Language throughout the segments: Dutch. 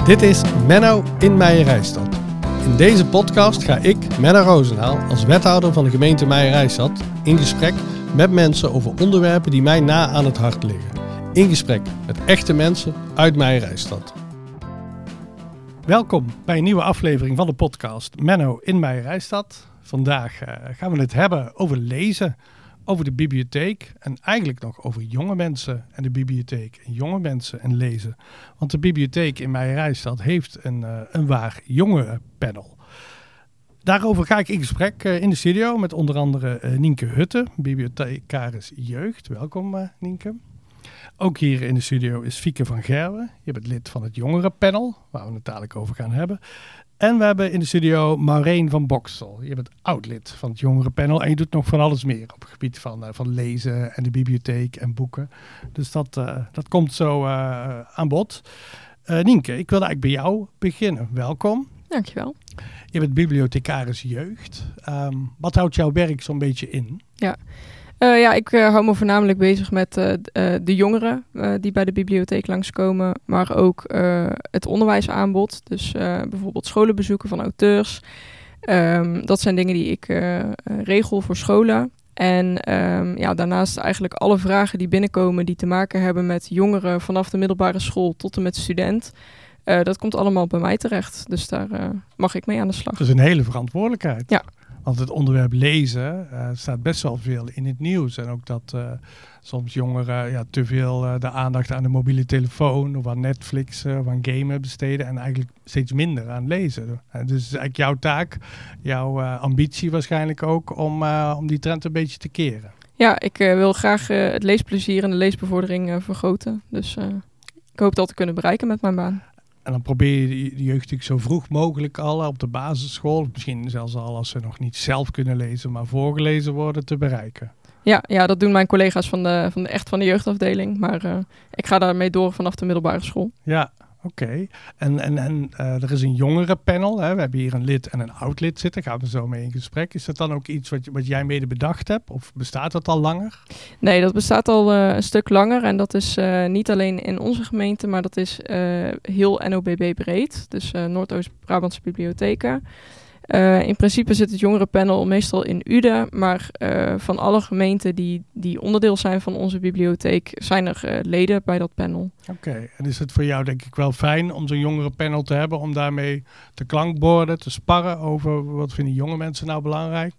Dit is Menno in Meijerijstad. In deze podcast ga ik, Menno Roosendaal, als wethouder van de gemeente Meijerijstad in gesprek met mensen over onderwerpen die mij na aan het hart liggen. In gesprek met echte mensen uit Meijerijstad. Welkom bij een nieuwe aflevering van de podcast Menno in Meijerijstad. Vandaag gaan we het hebben over lezen, over de bibliotheek en eigenlijk nog over jonge mensen en de bibliotheek. En jonge mensen en lezen. Want de bibliotheek in Meijerijstad heeft een waar jongerenpanel. Daarover ga ik in gesprek in de studio met onder andere Nienke Hutte, bibliothecaris jeugd. Welkom Nienke. Ook hier in de studio is Fieke van Gerwen. Je bent lid van het jongerenpanel, waar we het dadelijk over gaan hebben. En we hebben in de studio Maureen van Bokstel. Je bent oud-lid van het jongerenpanel en je doet nog van alles meer op het gebied van lezen en de bibliotheek en boeken. Dus dat komt zo aan bod. Nienke, ik wilde eigenlijk bij jou beginnen. Welkom. Dankjewel. Je bent bibliothecaris jeugd. Wat houdt jouw werk zo'n beetje in? Ja, ik hou me voornamelijk bezig met de jongeren die bij de bibliotheek langskomen, maar ook het onderwijsaanbod. Dus bijvoorbeeld scholenbezoeken van auteurs. Dat zijn dingen die ik regel voor scholen. En daarnaast eigenlijk alle vragen die binnenkomen die te maken hebben met jongeren vanaf de middelbare school tot en met student. Dat komt allemaal bij mij terecht. Dus daar mag ik mee aan de slag. Dat is een hele verantwoordelijkheid. Ja. Want het onderwerp lezen staat best wel veel in het nieuws. En ook dat soms jongeren te veel de aandacht aan de mobiele telefoon of aan Netflix of aan gamen besteden. En eigenlijk steeds minder aan lezen. Dus het is eigenlijk jouw taak, jouw ambitie waarschijnlijk ook om die trend een beetje te keren. Ja, ik wil graag het leesplezier en de leesbevordering vergroten. Dus ik hoop dat te kunnen bereiken met mijn baan. En dan probeer je de jeugd natuurlijk zo vroeg mogelijk al op de basisschool, misschien zelfs al als ze nog niet zelf kunnen lezen, maar voorgelezen worden, te bereiken. Ja, dat doen mijn collega's van de jeugdafdeling. Maar ik ga daarmee door vanaf de middelbare school. Ja, oké. En er is een jongerenpanel. Hè? We hebben hier een lid en een oud-lid zitten. Gaan we zo mee in gesprek. Is dat dan ook iets wat jij mede bedacht hebt? Of bestaat dat al langer? Nee, dat bestaat al een stuk langer. En dat is niet alleen in onze gemeente, maar dat is heel NOBB breed. Dus Noordoost-Brabantse bibliotheken. In principe zit het jongerenpanel meestal in Uden, maar van alle gemeenten die onderdeel zijn van onze bibliotheek zijn er leden bij dat panel. Oké, en is het voor jou denk ik wel fijn om zo'n jongerenpanel te hebben, om daarmee te klankborden, te sparren over wat vinden jonge mensen nou belangrijk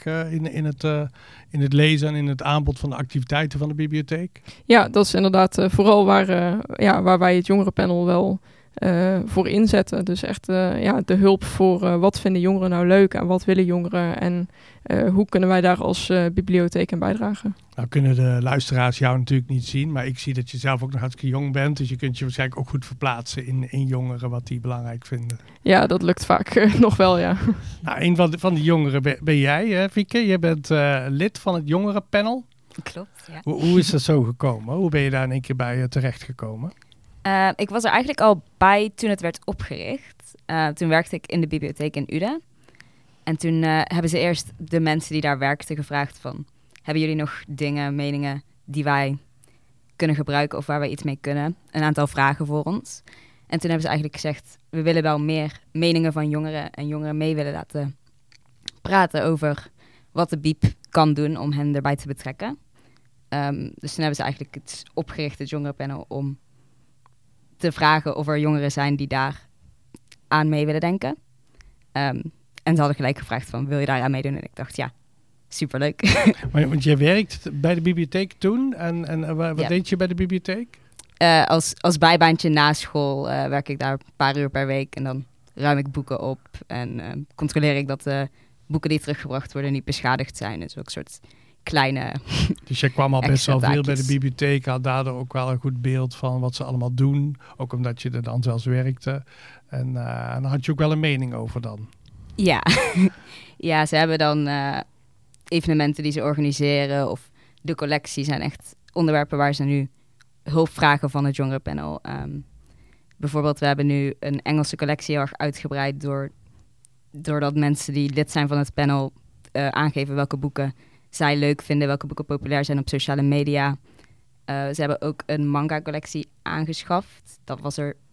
in het lezen en in het aanbod van de activiteiten van de bibliotheek? Ja, dat is inderdaad vooral waar wij het jongerenpanel wel voor inzetten. Dus echt de hulp voor wat vinden jongeren nou leuk en wat willen jongeren en hoe kunnen wij daar als bibliotheek aan bijdragen. Nou kunnen de luisteraars jou natuurlijk niet zien, maar ik zie dat je zelf ook nog hartstikke jong bent, dus je kunt je waarschijnlijk ook goed verplaatsen in jongeren wat die belangrijk vinden. Ja, dat lukt vaak nog wel, ja. Nou, een van die jongeren ben jij, hè, Fieke? Je bent lid van het jongerenpanel. Klopt, ja. Hoe is dat zo gekomen? Hoe ben je daar in één keer bij terechtgekomen? Ik was er eigenlijk al bij toen het werd opgericht. Toen werkte ik in de bibliotheek in Uden. En toen hebben ze eerst de mensen die daar werkten gevraagd van, hebben jullie nog dingen, meningen die wij kunnen gebruiken of waar wij iets mee kunnen? Een aantal vragen voor ons. En toen hebben ze eigenlijk gezegd, we willen wel meer meningen van jongeren en jongeren mee willen laten praten over wat de bieb kan doen om hen erbij te betrekken. Dus toen hebben ze eigenlijk het opgericht, het jongerenpanel, om te vragen of er jongeren zijn die daar aan mee willen denken. En ze hadden gelijk gevraagd van, wil je daar aan meedoen? En ik dacht, ja, superleuk. Want jij werkt bij de bibliotheek toen. En wat deed je bij de bibliotheek? Als bijbaantje na school werk ik daar een paar uur per week. En dan ruim ik boeken op. En controleer ik dat de boeken die teruggebracht worden niet beschadigd zijn. Dus ook een soort kleine. Dus jij kwam al best wel veel bij de bibliotheek, had daardoor ook wel een goed beeld van wat ze allemaal doen. Ook omdat je er dan zelfs werkte. En dan had je ook wel een mening over dan. Ja, ja, ze hebben dan evenementen die ze organiseren of de collectie zijn echt onderwerpen waar ze nu hulp vragen van het jongerenpanel. Bijvoorbeeld, we hebben nu een Engelse collectie heel erg uitgebreid doordat mensen die lid zijn van het panel aangeven welke boeken zij leuk vinden, welke boeken populair zijn op sociale media. Ze hebben ook een manga-collectie aangeschaft. Dat was er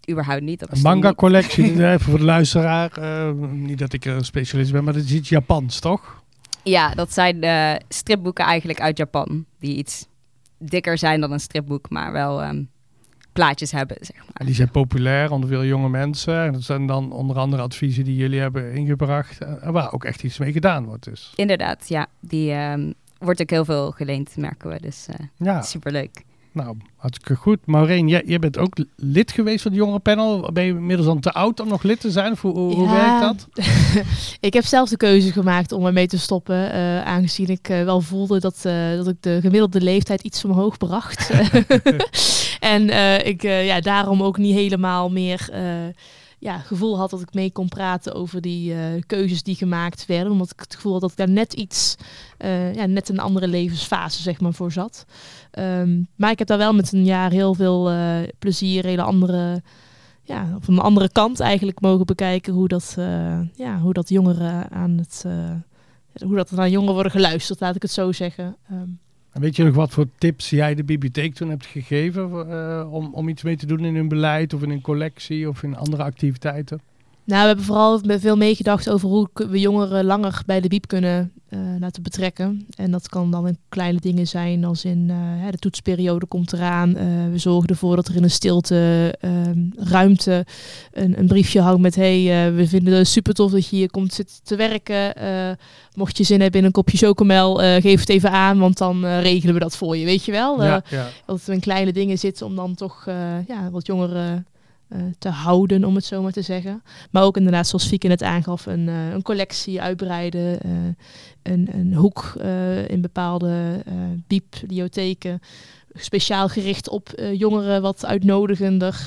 überhaupt niet. Een manga-collectie, even voor de luisteraar. Niet dat ik een specialist ben, maar dat is iets Japans, toch? Ja, dat zijn stripboeken eigenlijk uit Japan. Die iets dikker zijn dan een stripboek, maar wel plaatjes hebben, zeg maar. En die zijn populair onder veel jonge mensen. En dat zijn dan onder andere adviezen die jullie hebben ingebracht. Waar ook echt iets mee gedaan wordt dus. Inderdaad, ja. Die wordt ook heel veel geleend, merken we. Dus superleuk. Nou, hartstikke goed. Maureen, jij bent ook lid geweest van het jongerenpanel. Ben je inmiddels dan te oud om nog lid te zijn? Hoe werkt dat? Ik heb zelf de keuze gemaakt om ermee te stoppen. Aangezien ik wel voelde dat ik de gemiddelde leeftijd iets omhoog bracht. En ik daarom ook niet helemaal meer gevoel had dat ik mee kon praten over die keuzes die gemaakt werden. Omdat ik het gevoel had dat ik daar net iets, net een andere levensfase zeg maar voor zat. Maar ik heb daar wel met een jaar heel veel plezier, hele andere, op een andere kant eigenlijk mogen bekijken hoe dat jongeren hoe dat er naar jongeren worden geluisterd, laat ik het zo zeggen. En weet je nog wat voor tips jij de bibliotheek toen hebt gegeven om iets mee te doen in hun beleid of in een collectie of in andere activiteiten? Nou, we hebben vooral veel meegedacht over hoe we jongeren langer bij de bieb kunnen laten betrekken. En dat kan dan in kleine dingen zijn als in de toetsperiode komt eraan. We zorgen ervoor dat er in een stilte ruimte een briefje hangt met we vinden het super tof dat je hier komt zitten te werken. Mocht je zin hebben in een kopje chocomel, geef het even aan, want dan regelen we dat voor je, weet je wel. Dat het in kleine dingen zit om dan toch wat jongeren te houden, om het zo maar te zeggen. Maar ook inderdaad, zoals Fieke net aangaf, een collectie uitbreiden. Een hoek in bepaalde bibliotheken. Speciaal gericht op jongeren wat uitnodigender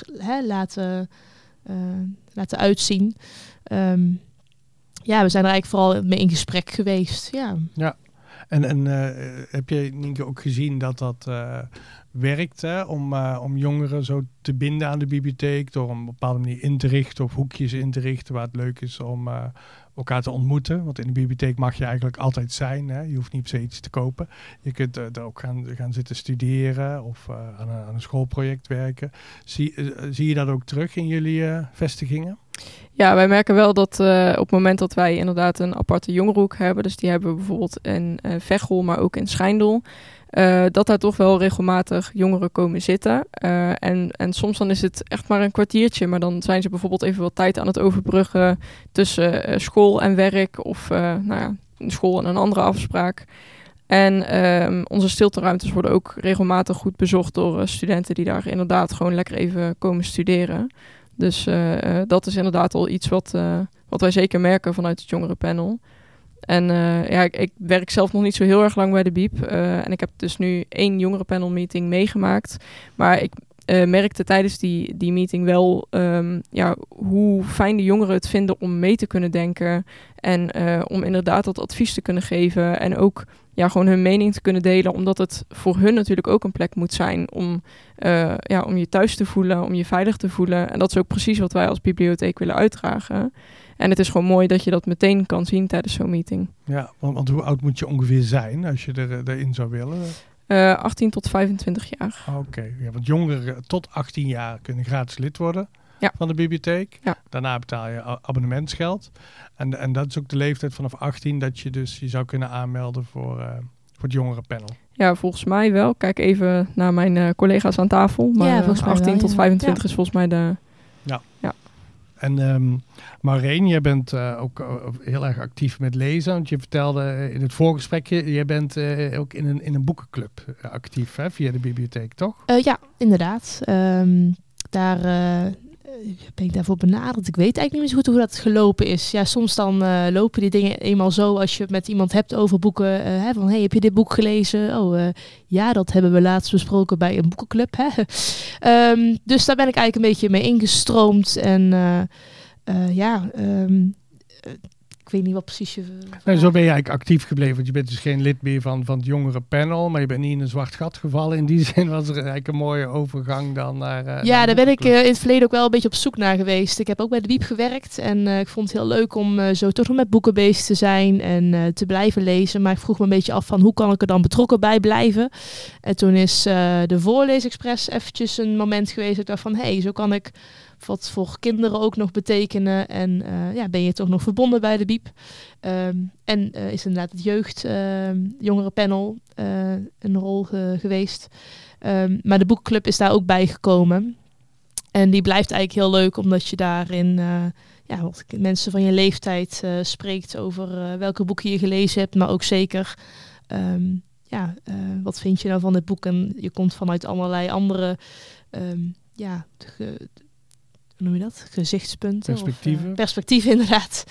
laten uitzien. We zijn er eigenlijk vooral mee in gesprek geweest. Ja. En heb je, Nienke, ook gezien dat werkt om jongeren zo te binden aan de bibliotheek door op een bepaalde manier in te richten of hoekjes in te richten waar het leuk is om elkaar te ontmoeten? Want in de bibliotheek mag je eigenlijk altijd zijn. Hè? Je hoeft niet per se iets te kopen. Je kunt er ook gaan zitten studeren of aan een schoolproject werken. Zie je dat ook terug in jullie vestigingen? Ja, wij merken wel dat op het moment dat wij inderdaad een aparte jongerenhoek hebben, dus die hebben we bijvoorbeeld in Veghel, maar ook in Schijndel, dat daar toch wel regelmatig jongeren komen zitten. En soms dan is het echt maar een kwartiertje, maar dan zijn ze bijvoorbeeld even wat tijd aan het overbruggen tussen school en werk of school en een andere afspraak. En onze stilteruimtes worden ook regelmatig goed bezocht door studenten die daar inderdaad gewoon lekker even komen studeren. Dus dat is inderdaad al iets wat wij zeker merken vanuit het jongerenpanel. En ik werk zelf nog niet zo heel erg lang bij de bieb. En ik heb dus nu 1 jongerenpanel meeting meegemaakt. Maar ik merkte tijdens die meeting wel hoe fijn de jongeren het vinden om mee te kunnen denken. En om inderdaad dat advies te kunnen geven. En ook gewoon hun mening te kunnen delen. Omdat het voor hun natuurlijk ook een plek moet zijn om je thuis te voelen. Om je veilig te voelen. En dat is ook precies wat wij als bibliotheek willen uitdragen. En het is gewoon mooi dat je dat meteen kan zien tijdens zo'n meeting. Ja, want hoe oud moet je ongeveer zijn als je erin zou willen? 18 tot 25 jaar. Oké. Ja, want jongeren tot 18 jaar kunnen gratis lid worden van de bibliotheek. Ja. Daarna betaal je abonnementsgeld. En dat is ook de leeftijd vanaf 18 dat je dus je zou kunnen aanmelden voor het jongerenpanel. Ja, volgens mij wel. Kijk even naar mijn collega's aan tafel. Maar 18 tot 25 is volgens mij de... Ja. En Maureen, jij bent ook heel erg actief met lezen. Want je vertelde in het voorgesprekje, jij bent ook in een boekenclub actief via de bibliotheek, toch? Ja, inderdaad. Daar ben ik daarvoor benaderd. Ik weet eigenlijk niet meer zo goed hoe dat gelopen is. Ja, soms dan lopen die dingen eenmaal zo als je het met iemand hebt over boeken. Van, heb je dit boek gelezen? Ja, dat hebben we laatst besproken bij een boekenclub. Hè? Dus daar ben ik eigenlijk een beetje mee ingestroomd. En Ik weet niet wat precies je... Nou, zo ben je eigenlijk actief gebleven. Want je bent dus geen lid meer van het jongere panel. Maar je bent niet in een zwart gat gevallen. In die zin was er eigenlijk een mooie overgang dan naar... daar ben ik in het verleden ook wel een beetje op zoek naar geweest. Ik heb ook bij de Wiep gewerkt. En ik vond het heel leuk om zo toch nog met boeken bezig te zijn. En te blijven lezen. Maar ik vroeg me een beetje af van hoe kan ik er dan betrokken bij blijven. En toen is de Voorleesexpress eventjes een moment geweest. Dat ik dacht van, hey, zo kan ik wat voor kinderen ook nog betekenen. En ben je toch nog verbonden bij de Biep. En is inderdaad het jeugd-jongerenpanel een rol geweest. Maar de boekclub is daar ook bij gekomen. En die blijft eigenlijk heel leuk, omdat je daarin wat mensen van je leeftijd spreekt over welke boeken je gelezen hebt. Maar ook zeker, wat vind je nou van dit boek? En je komt vanuit allerlei andere... hoe noem je dat? Gezichtspunten. Perspectieven inderdaad.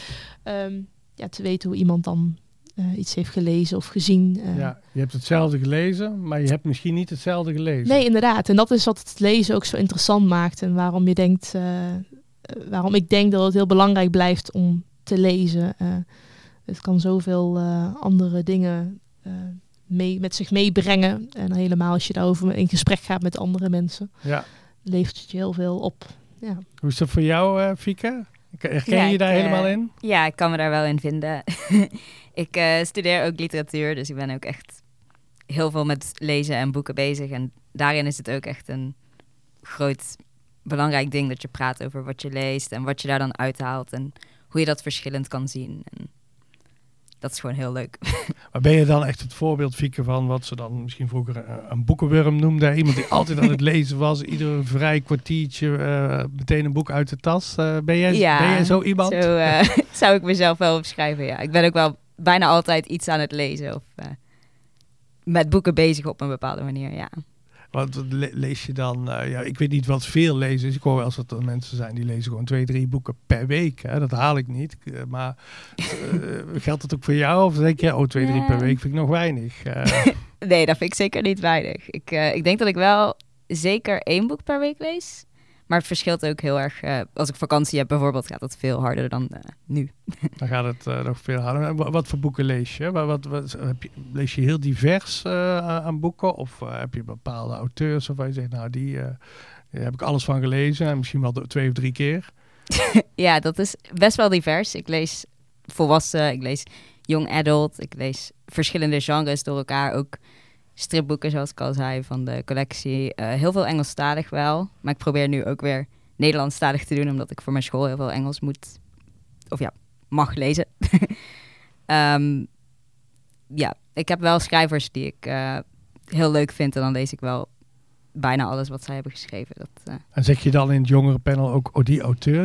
Te weten hoe iemand dan iets heeft gelezen of gezien. Je hebt hetzelfde gelezen, maar je hebt misschien niet hetzelfde gelezen. Nee, inderdaad. En dat is wat het lezen ook zo interessant maakt. En waarom je denkt, waarom ik denk dat het heel belangrijk blijft om te lezen. Het kan zoveel andere dingen met zich meebrengen. En helemaal als je daarover in gesprek gaat met andere mensen. Ja. Levert het je heel veel op. Ja. Hoe is dat voor jou, Fieke? Herken je daar helemaal in? Ja, ik kan me daar wel in vinden. Ik studeer ook literatuur, dus ik ben ook echt heel veel met lezen en boeken bezig. En daarin is het ook echt een groot, belangrijk ding dat je praat over wat je leest en wat je daar dan uithaalt en hoe je dat verschillend kan zien. En dat is gewoon heel leuk. Maar ben je dan echt het voorbeeld, Fieke, van wat ze dan misschien vroeger een boekenwurm noemden? Iemand die altijd aan het lezen was, ieder vrij kwartiertje meteen een boek uit de tas. Ben jij zo iemand? Zo zou ik mezelf wel omschrijven, ja. Ik ben ook wel bijna altijd iets aan het lezen of met boeken bezig op een bepaalde manier, ja. Wat lees je dan? Ik weet niet wat veel lezen is. Ik hoor wel eens dat er mensen zijn die lezen gewoon 2-3 boeken per week. Hè? Dat haal ik niet. Maar geldt dat ook voor jou? Of denk je, 2-3 per week vind ik nog weinig? Nee, dat vind ik zeker niet weinig. Ik denk dat ik wel zeker 1 boek per week lees. Maar het verschilt ook heel erg. Als ik vakantie heb bijvoorbeeld, gaat dat veel harder dan nu. Dan gaat het nog veel harder. Wat voor boeken lees je? Lees je heel divers aan boeken? Of heb je bepaalde auteurs waarvan je zegt, nou die heb ik alles van gelezen. En misschien wel 2 of 3 keer. Ja, dat is best wel divers. Ik lees volwassen, ik lees young adult. Ik lees verschillende genres door elkaar. Ook stripboeken, zoals ik al zei, van de collectie. Heel veel Engelstalig wel. Maar ik probeer nu ook weer Nederlandstalig te doen, omdat ik voor mijn school heel veel Engels mag lezen. Ik heb wel schrijvers die ik heel leuk vind. En dan lees ik wel bijna alles wat zij hebben geschreven. En zeg je dan in het jongerenpanel ook, die auteur,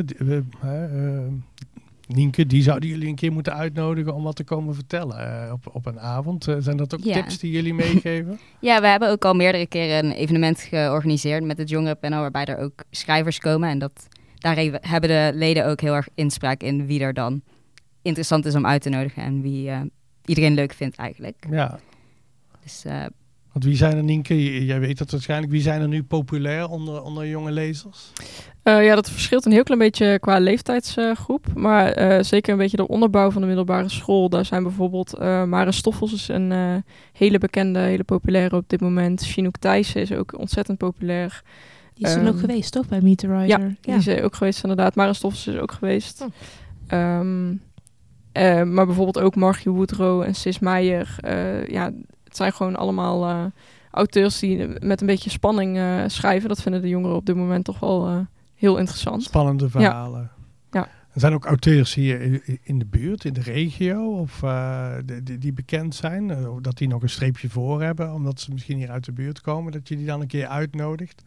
Nienke, die zouden jullie een keer moeten uitnodigen om wat te komen vertellen op een avond. Zijn dat ook tips die jullie meegeven? Ja, we hebben ook al meerdere keren een evenement georganiseerd met het jongerenpanel, waarbij er ook schrijvers komen. En daar hebben de leden ook heel erg inspraak in wie er dan interessant is om uit te nodigen en wie iedereen leuk vindt eigenlijk. Ja. Dus, want wie zijn er, Nienke? Jij weet dat waarschijnlijk. Wie zijn er nu populair onder jonge lezers? Dat verschilt een heel klein beetje qua leeftijdsgroep. Maar zeker een beetje de onderbouw van de middelbare school. Daar zijn bijvoorbeeld Mare Stoffels is een hele bekende, hele populaire op dit moment. Chinook Thijssen is ook ontzettend populair. Die is er ook geweest, toch? Bij Meet the Writer. Ja, die is ook geweest inderdaad. Mare Stoffels is ook geweest. Oh. Maar bijvoorbeeld ook Margie Woodrow en Sis Meijer. Het zijn gewoon allemaal auteurs die met een beetje spanning schrijven. Dat vinden de jongeren op dit moment toch wel heel interessant. Spannende verhalen. Ja. Er zijn ook auteurs hier in de buurt, in de regio, of die bekend zijn. Dat die nog een streepje voor hebben, omdat ze misschien hier uit de buurt komen. Dat je die dan een keer uitnodigt.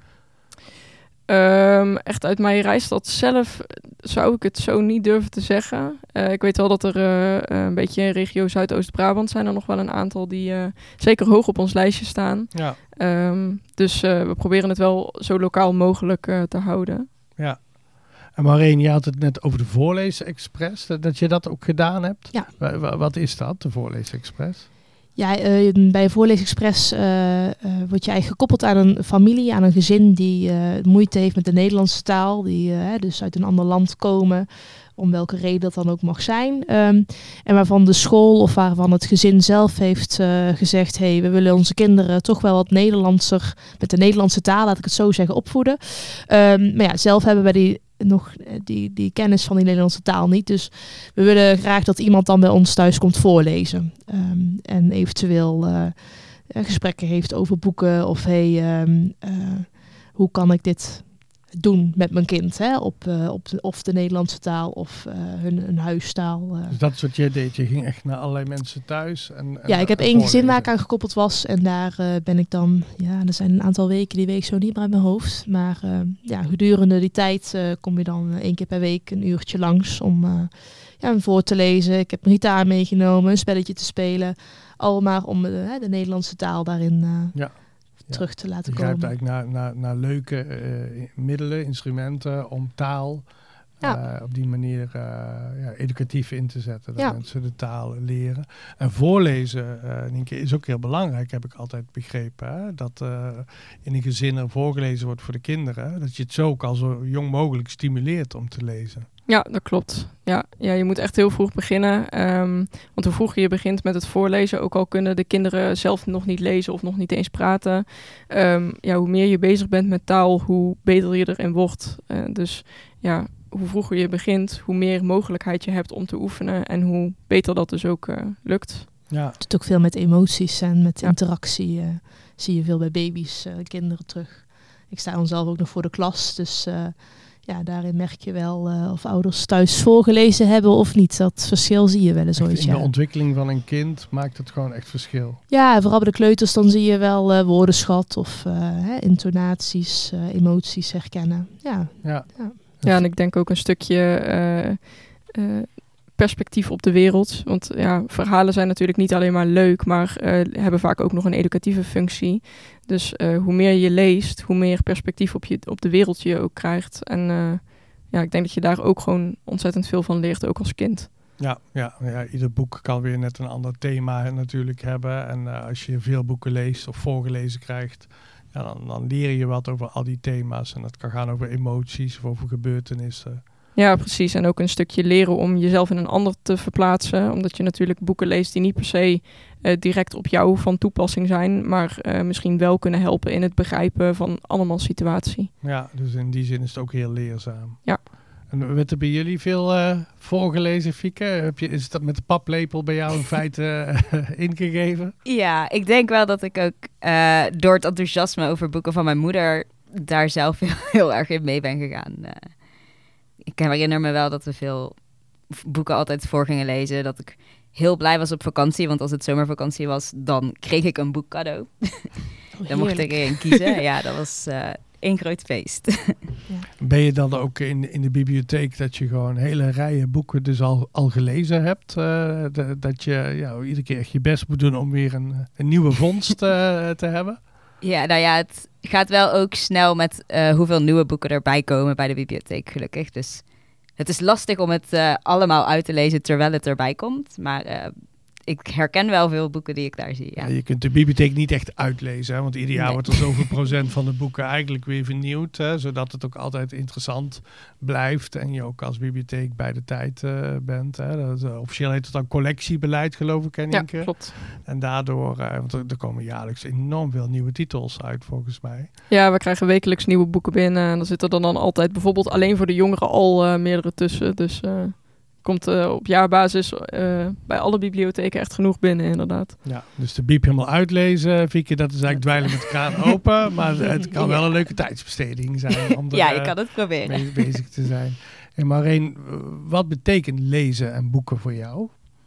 Echt uit mijn reisstad zelf zou ik het zo niet durven te zeggen. Ik weet wel dat er een beetje in regio Zuidoost-Brabant zijn er nog wel een aantal die zeker hoog op ons lijstje staan. Ja. Dus we proberen het wel zo lokaal mogelijk te houden. Ja. En Maureen, je had het net over de Voorleesexpress, dat je dat ook gedaan hebt. Ja. Wat is dat, de Voorleesexpress? Ja, bij Voorleesexpress word je eigenlijk gekoppeld aan een familie, aan een gezin die moeite heeft met de Nederlandse taal. Die dus uit een ander land komen, om welke reden dat dan ook mag zijn. En waarvan de school of waarvan het gezin zelf heeft gezegd, we willen onze kinderen toch wel wat Nederlandser, met de Nederlandse taal, laat ik het zo zeggen, opvoeden. Maar ja, zelf hebben wij die kennis van die Nederlandse taal niet. Dus we willen graag dat iemand dan bij ons thuis komt voorlezen. En eventueel gesprekken heeft over boeken of hoe kan ik dit doen met mijn kind, of de Nederlandse taal of hun huistaal. Dus dat is wat jij deed. Je ging echt naar allerlei mensen thuis. Ja, ik heb één gezin waar ik aan gekoppeld was. En daar ben ik dan, er zijn een aantal weken, die weet ik zo niet meer uit mijn hoofd. Maar gedurende die tijd kom je dan 1 keer per week een uurtje langs om hem voor te lezen. Ik heb een gitaar meegenomen, een spelletje te spelen. Allemaal om de Nederlandse taal daarin terug te laten komen. Je grijpt eigenlijk naar leuke middelen, instrumenten om taal op die manier educatief in te zetten. Dat mensen de taal leren. En voorlezen, Nienke, is ook heel belangrijk, heb ik altijd begrepen. Hè? Dat in een gezin er voorgelezen wordt voor de kinderen. Dat je het zo ook al zo jong mogelijk stimuleert om te lezen. Ja, dat klopt. Ja, je moet echt heel vroeg beginnen. Want hoe vroeger je begint met het voorlezen, ook al kunnen de kinderen zelf nog niet lezen of nog niet eens praten. Hoe meer je bezig bent met taal, hoe beter je erin wordt. Dus hoe vroeger je begint, hoe meer mogelijkheid je hebt om te oefenen. En hoe beter dat dus ook lukt. Ja. Het doet ook veel met emoties en met interactie. Zie je veel bij baby's, kinderen terug. Ik sta dan zelf ook nog voor de klas, dus... daarin merk je wel of ouders thuis voorgelezen hebben of niet. Dat verschil zie je wel eens ooit. In de ontwikkeling van een kind maakt het gewoon echt verschil. Ja, vooral bij de kleuters dan zie je wel woordenschat of intonaties, emoties herkennen. Ja, en ik denk ook een stukje perspectief op de wereld. Want verhalen zijn natuurlijk niet alleen maar leuk, maar hebben vaak ook nog een educatieve functie. Dus hoe meer je leest, hoe meer perspectief op de wereld je ook krijgt. En ik denk dat je daar ook gewoon ontzettend veel van leert, ook als kind. Ja, ieder boek kan weer net een ander thema natuurlijk hebben. En als je veel boeken leest of voorgelezen krijgt, dan leer je wat over al die thema's. En dat kan gaan over emoties of over gebeurtenissen. Ja, precies. En ook een stukje leren om jezelf in een ander te verplaatsen. Omdat je natuurlijk boeken leest die niet per se direct op jou van toepassing zijn. Maar misschien wel kunnen helpen in het begrijpen van allemaal situatie. Ja, dus in die zin is het ook heel leerzaam. Ja. En werd er bij jullie veel voorgelezen, Fieke? Is dat met de paplepel bij jou in feite ingegeven? Ja, ik denk wel dat ik ook door het enthousiasme over boeken van mijn moeder daar zelf heel erg in mee ben gegaan. Ik herinner me wel dat we veel boeken altijd voor gingen lezen. Dat ik heel blij was op vakantie. Want als het zomervakantie was, dan kreeg ik een boek cadeau. Dan mocht ik erin kiezen. Ja, dat was één groot feest. Ja. Ben je dan ook in de bibliotheek dat je gewoon hele rijen boeken dus al gelezen hebt? Dat je iedere keer echt je best moet doen om weer een nieuwe vondst te hebben? Ja, het gaat wel ook snel met hoeveel nieuwe boeken erbij komen bij de bibliotheek, gelukkig. Dus het is lastig om het allemaal uit te lezen terwijl het erbij komt. Maar ik herken wel veel boeken die ik daar zie. Ja. Ja, je kunt de bibliotheek niet echt uitlezen, hè? Want ieder jaar wordt er zoveel procent van de boeken eigenlijk weer vernieuwd. Hè? Zodat het ook altijd interessant blijft en je ook als bibliotheek bij de tijd bent. Hè? Officieel heet het dan collectiebeleid, geloof ik. Ja, klopt. En daardoor, want er komen jaarlijks enorm veel nieuwe titels uit, volgens mij. Ja, we krijgen wekelijks nieuwe boeken binnen. En er zitten er dan altijd bijvoorbeeld alleen voor de jongeren al meerdere tussen. Dus... komt op jaarbasis bij alle bibliotheken echt genoeg binnen, inderdaad. Ja, dus de biep helemaal uitlezen, Fieke, dat is eigenlijk dweilen met de kraan open. Maar het kan wel een leuke tijdsbesteding zijn om je kan het proberen. Mee bezig te zijn. En Maureen, wat betekent lezen en boeken voor jou?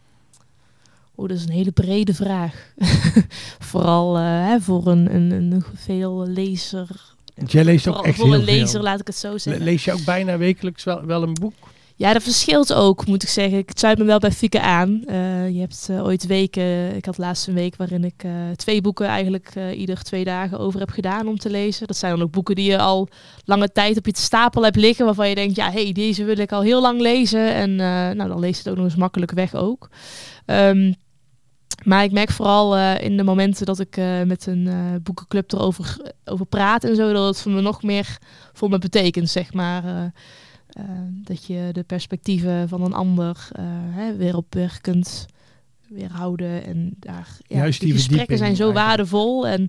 Dat is een hele brede vraag. Vooral voor een veel lezer. Want jij leest ook echt heel veel. Voor een lezer, laat ik het zo zeggen. Lees je ook bijna wekelijks wel een boek? Ja, dat verschilt ook, moet ik zeggen. Ik sluit me wel bij Fieke aan. Je hebt ooit weken... Ik had laatst een week waarin ik 2 boeken eigenlijk ieder 2 dagen over heb gedaan om te lezen. Dat zijn dan ook boeken die je al lange tijd op je stapel hebt liggen. Waarvan je denkt, deze wil ik al heel lang lezen. En dan lees je het ook nog eens makkelijk weg ook. Maar ik merk vooral in de momenten dat ik met een boekenclub erover over praat en zo, dat het voor me nog meer voor me betekent, zeg maar. Dat je de perspectieven van een ander weer op weg kunt weerhouden. En daar, Juist die gesprekken zijn zo eigenlijk waardevol. En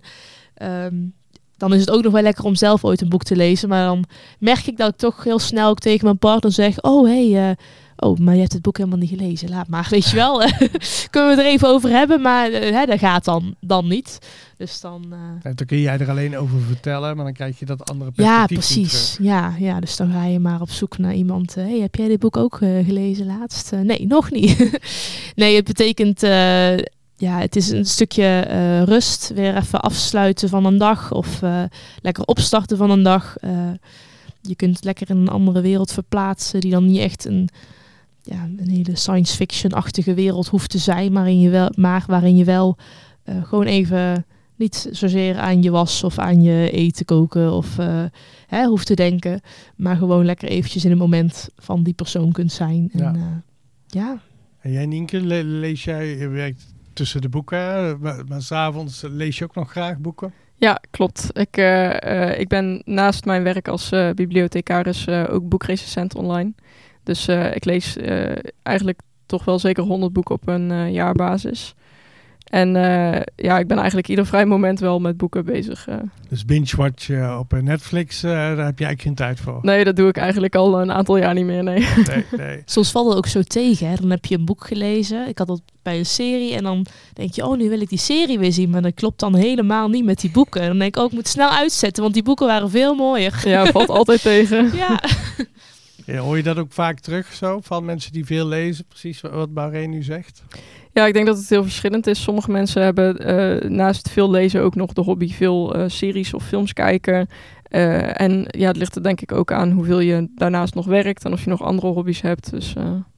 dan is het ook nog wel lekker om zelf ooit een boek te lezen. Maar dan merk ik dat ik toch heel snel ook tegen mijn partner zeg, maar je hebt het boek helemaal niet gelezen. Laat maar, weet je wel. Kunnen we het er even over hebben, maar dat gaat dan niet. Dus dan... Dan kun jij er alleen over vertellen, maar dan krijg je dat andere perspectief. Ja, precies. Ja, dus dan ga je maar op zoek naar iemand. Heb jij dit boek ook gelezen laatst? Nee, nog niet. Nee, het betekent... het is een stukje rust. Weer even afsluiten van een dag. Of lekker opstarten van een dag. Je kunt lekker in een andere wereld verplaatsen. Die dan niet echt een hele science fiction-achtige wereld hoeft te zijn. Maar waarin je wel gewoon even niet zozeer aan je was of aan je eten koken of hoeft te denken. Maar gewoon lekker eventjes in het moment van die persoon kunt zijn. Ja. En jij, Nienke, lees jij, je werkt tussen de boeken, maar 's avonds lees je ook nog graag boeken? Ja, klopt. Ik ben naast mijn werk als bibliothecaris ook boekrecensent online. Dus ik lees eigenlijk toch wel zeker 100 boeken op een jaarbasis. En ik ben eigenlijk ieder vrij moment wel met boeken bezig. Dus binge-watch op Netflix, daar heb je eigenlijk geen tijd voor? Nee, dat doe ik eigenlijk al een aantal jaar niet meer, nee. Nee. Soms valt het ook zo tegen, hè? Dan heb je een boek gelezen. Ik had dat bij een serie en dan denk je, nu wil ik die serie weer zien. Maar dat klopt dan helemaal niet met die boeken. En dan denk ik, ik moet snel uitzetten, want die boeken waren veel mooier. Ja, valt altijd tegen. Ja. Ja, hoor je dat ook vaak terug zo, van mensen die veel lezen? Precies wat Maureen nu zegt. Ja, ik denk dat het heel verschillend is. Sommige mensen hebben naast veel lezen ook nog de hobby veel series of films kijken. En het ligt er denk ik ook aan hoeveel je daarnaast nog werkt en of je nog andere hobby's hebt. Dus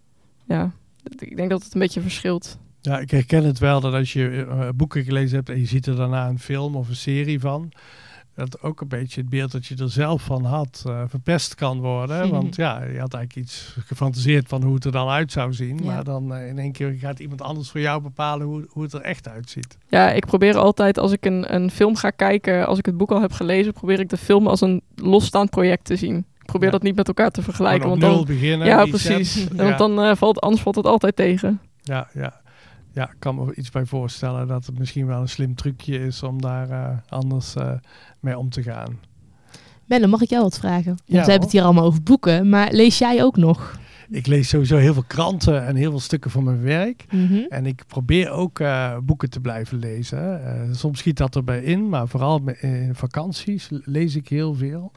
ik denk dat het een beetje verschilt. Ja, ik herken het wel dat als je boeken gelezen hebt en je ziet er daarna een film of een serie van, dat ook een beetje het beeld dat je er zelf van had verpest kan worden. Want je had eigenlijk iets gefantaseerd van hoe het er dan uit zou zien. Ja. Maar dan in één keer gaat iemand anders voor jou bepalen hoe het er echt uitziet. Ja, ik probeer altijd als ik een film ga kijken, als ik het boek al heb gelezen, probeer ik de film als een losstaand project te zien. Ik probeer dat niet met elkaar te vergelijken. Op nul beginnen. Ja, precies. Want dan anders valt het altijd tegen. Ja. Ja, ik kan me iets bij voorstellen dat het misschien wel een slim trucje is om daar anders mee om te gaan. Ben, dan mag ik jou wat vragen. Want we hebben hoor. het hier allemaal over boeken, maar lees jij ook nog? Ik lees sowieso heel veel kranten en heel veel stukken van mijn werk. Mm-hmm. En ik probeer ook boeken te blijven lezen. Soms schiet dat erbij in, maar vooral in vakanties lees ik heel veel.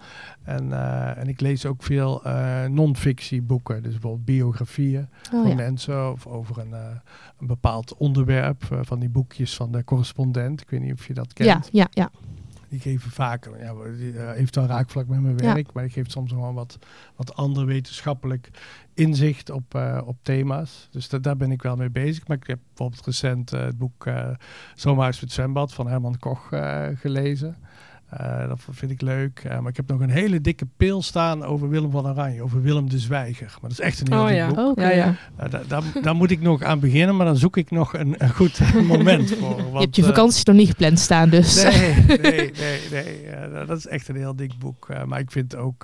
En ik lees ook veel non-fictieboeken. Dus bijvoorbeeld biografieën van mensen of over een bepaald onderwerp. Van die boekjes van de correspondent. Ik weet niet of je dat kent. Ja. Die geven vaak, die heeft wel raakvlak met mijn werk, maar die geeft soms gewoon wat ander wetenschappelijk inzicht op thema's. Dus daar ben ik wel mee bezig. Maar ik heb bijvoorbeeld recent het boek Zomerhuis met zwembad van Herman Koch gelezen. Dat vind ik leuk. Maar ik heb nog een hele dikke pil staan over Willem van Oranje, over Willem de Zwijger. Maar dat is echt een heel dik boek. Okay. Daar moet ik nog aan beginnen, maar dan zoek ik nog een goed moment voor. Want, je hebt je vakantie nog niet gepland staan dus. Nee. Dat is echt een heel dik boek. Maar ik vind ook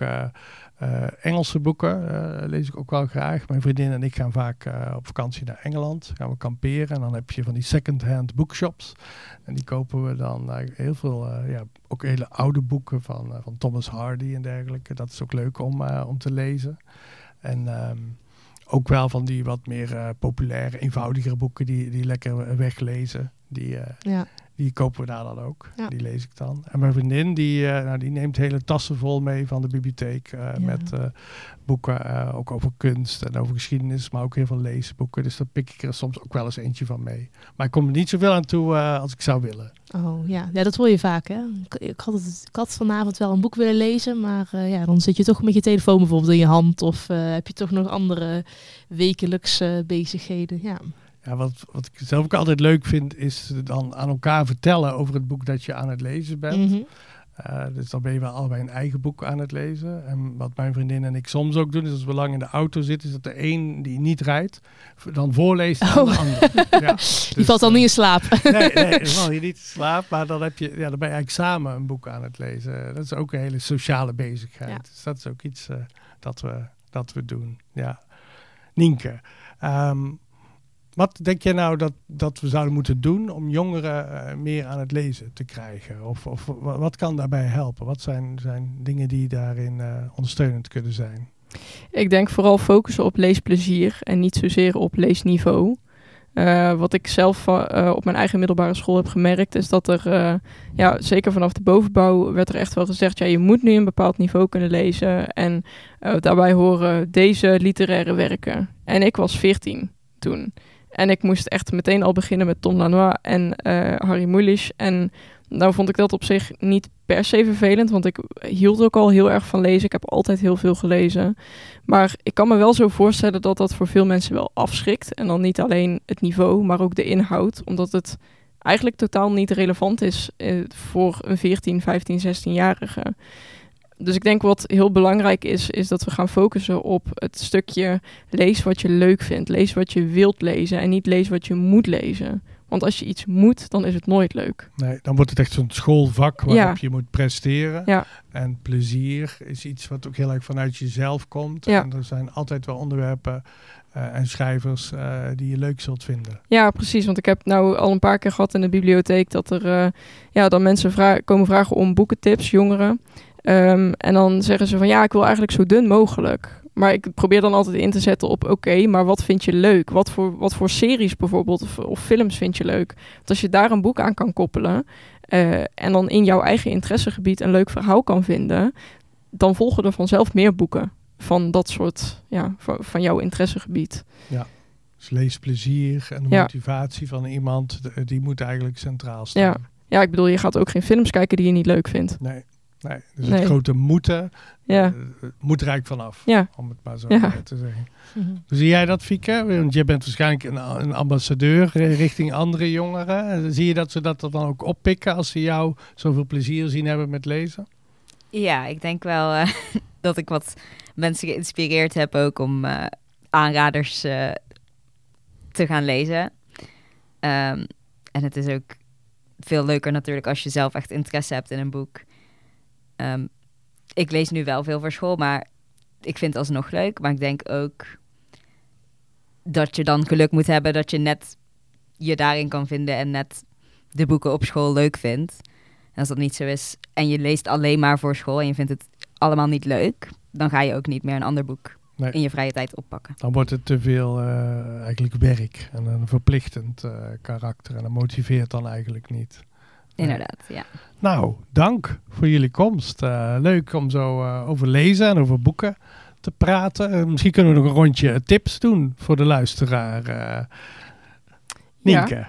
Engelse boeken lees ik ook wel graag. Mijn vriendin en ik gaan vaak op vakantie naar Engeland. Gaan we kamperen en dan heb je van die second-hand bookshops. En die kopen we dan heel veel, ook hele oude boeken van Thomas Hardy en dergelijke. Dat is ook leuk om te lezen. En ook wel van die wat meer populaire, eenvoudigere boeken die lekker weglezen. Die kopen we daar dan ook. Ja. Die lees ik dan. En mijn vriendin, die neemt hele tassen vol mee van de bibliotheek. Met boeken ook over kunst en over geschiedenis. Maar ook heel veel leesboeken. Dus daar pik ik er soms ook wel eens eentje van mee. Maar ik kom er niet zoveel aan toe als ik zou willen. Oh ja, dat hoor je vaak hè. Ik had vanavond wel een boek willen lezen. Maar dan zit je toch met je telefoon bijvoorbeeld in je hand. Of heb je toch nog andere wekelijkse bezigheden. Ja. Ja, wat ik zelf ook altijd leuk vind, is dan aan elkaar vertellen over het boek dat je aan het lezen bent. Mm-hmm. Dus dan ben je wel allebei een eigen boek aan het lezen. En wat mijn vriendin en ik soms ook doen, is als we lang in de auto zitten, is dat de een die niet rijdt, dan voorleest aan de ander. Ja, dus, Die valt dan niet in slaap. Nee, dan val je niet in slaap, maar dan ben je eigenlijk samen een boek aan het lezen. Dat is ook een hele sociale bezigheid. Ja. Dus dat is ook iets dat we doen. Ja. Nienke, wat denk jij nou dat we zouden moeten doen om jongeren meer aan het lezen te krijgen? Of wat kan daarbij helpen? Wat zijn dingen die daarin ondersteunend kunnen zijn? Ik denk vooral focussen op leesplezier en niet zozeer op leesniveau. Wat ik zelf op mijn eigen middelbare school heb gemerkt, is dat er, zeker vanaf de bovenbouw, werd er echt wel gezegd, je moet nu een bepaald niveau kunnen lezen. En daarbij horen deze literaire werken. En ik was 14 toen. En ik moest echt meteen al beginnen met Tom Lanois en Harry Mulisch. En nou vond ik dat op zich niet per se vervelend, want ik hield ook al heel erg van lezen. Ik heb altijd heel veel gelezen. Maar ik kan me wel zo voorstellen dat dat voor veel mensen wel afschrikt. En dan niet alleen het niveau, maar ook de inhoud. Omdat het eigenlijk totaal niet relevant is voor een 14, 15, 16-jarige. Dus ik denk wat heel belangrijk is dat we gaan focussen op het stukje lees wat je leuk vindt. Lees wat je wilt lezen en niet lees wat je moet lezen. Want als je iets moet, dan is het nooit leuk. Nee, dan wordt het echt zo'n schoolvak waarop je moet presteren. Ja. En plezier is iets wat ook heel erg vanuit jezelf komt. Ja. En er zijn altijd wel onderwerpen en schrijvers die je leuk zult vinden. Ja, precies. Want ik heb nou al een paar keer gehad in de bibliotheek dat er dan mensen komen vragen om boekentips, jongeren. En dan zeggen ze van ik wil eigenlijk zo dun mogelijk. Maar ik probeer dan altijd in te zetten op oké, maar wat vind je leuk? Wat voor series bijvoorbeeld of films vind je leuk? Want als je daar een boek aan kan koppelen en dan in jouw eigen interessegebied een leuk verhaal kan vinden, dan volgen er vanzelf meer boeken van dat soort, van jouw interessegebied. Ja, dus leesplezier en de motivatie van iemand, die moet eigenlijk centraal staan. Ja, ik bedoel, je gaat ook geen films kijken die je niet leuk vindt. Nee, dus het grote moeten moet er eigenlijk vanaf, om het maar zo te zeggen. Mm-hmm. Hoe zie jij dat, Fieke? Want jij bent waarschijnlijk een ambassadeur richting andere jongeren. Zie je dat ze dat dan ook oppikken als ze jou zoveel plezier zien hebben met lezen? Ja, ik denk wel dat ik wat mensen geïnspireerd heb ook om aanraders te gaan lezen. En het is ook veel leuker natuurlijk als je zelf echt interesse hebt in een boek. Ik lees nu wel veel voor school, maar ik vind het alsnog leuk. Maar ik denk ook dat je dan geluk moet hebben dat je net je daarin kan vinden en net de boeken op school leuk vindt. En als dat niet zo is en je leest alleen maar voor school en je vindt het allemaal niet leuk, dan ga je ook niet meer een ander boek in je vrije tijd oppakken. Dan wordt het te veel eigenlijk werk en een verplichtend karakter en dat motiveert dan eigenlijk niet. Inderdaad, ja. Nou, dank voor jullie komst. Leuk om zo over lezen en over boeken te praten. Misschien kunnen we nog een rondje tips doen voor de luisteraar. Nienke.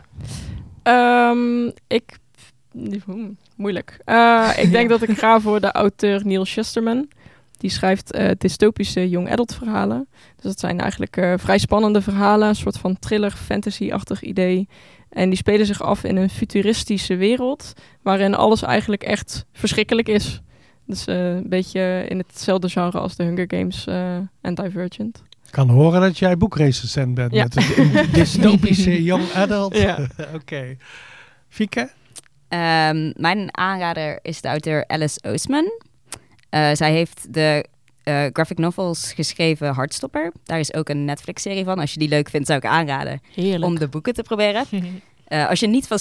Moeilijk. Ik denk dat ik ga voor de auteur Neil Shusterman. Die schrijft dystopische young adult verhalen. Dus dat zijn eigenlijk vrij spannende verhalen. Een soort van thriller, fantasy-achtig idee. En die spelen zich af in een futuristische wereld, waarin alles eigenlijk echt verschrikkelijk is. Dus een beetje in hetzelfde genre als de Hunger Games en Divergent. Ik kan horen dat jij boekrecensent bent met een dystopische young adult. Ja. Oké. Fieke? Mijn aanrader is de auteur Alice Oseman. Zij heeft de graphic novels geschreven Heartstopper. Daar is ook een Netflix-serie van. Als je die leuk vindt, zou ik aanraden om de boeken te proberen. Als je niet van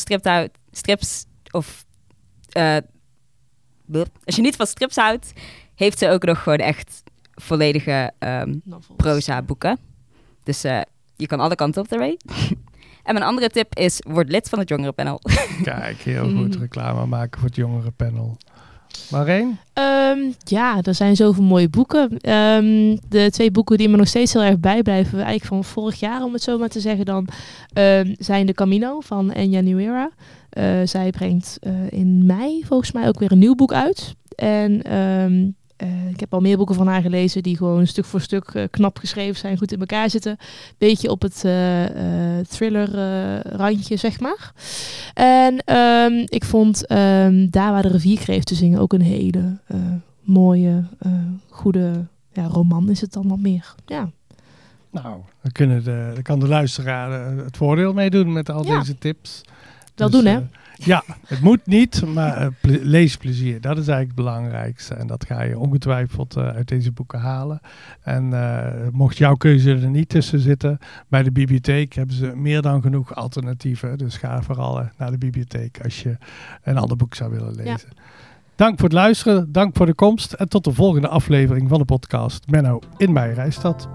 als je niet van strips houdt, heeft ze ook nog gewoon echt volledige proza boeken. Dus je kan alle kanten op daarmee. En mijn andere tip is, word lid van het jongerenpanel. Kijk, heel goed reclame maken voor het jongerenpanel. Marijn? Er zijn zoveel mooie boeken. De 2 boeken die me nog steeds heel erg bijblijven, eigenlijk van vorig jaar om het zo maar te zeggen dan, zijn De Camino van Enya Nuera. Zij brengt in mei volgens mij ook weer een nieuw boek uit. En Ik heb al meer boeken van haar gelezen die gewoon stuk voor stuk knap geschreven zijn, goed in elkaar zitten. Beetje op het thriller randje, zeg maar. En ik vond Daar waar de rivierkreeften zingen ook een hele mooie, goede roman is het dan wat meer. Ja. Nou, dan kan de luisteraar het voordeel meedoen met al deze tips. Wel doen, hè? Ja, het moet niet, maar leesplezier, dat is eigenlijk het belangrijkste. En dat ga je ongetwijfeld uit deze boeken halen. En mocht jouw keuze er niet tussen zitten, bij de bibliotheek hebben ze meer dan genoeg alternatieven. Dus ga vooral naar de bibliotheek als je een ander boek zou willen lezen. Ja. Dank voor het luisteren, dank voor de komst en tot de volgende aflevering van de podcast Menno in Meijerijstad.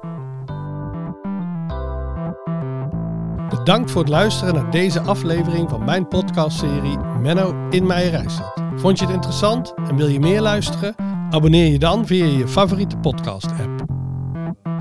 Bedankt voor het luisteren naar deze aflevering van mijn podcastserie Menno in Meijerijstad. Vond je het interessant en wil je meer luisteren? Abonneer je dan via je favoriete podcast-app.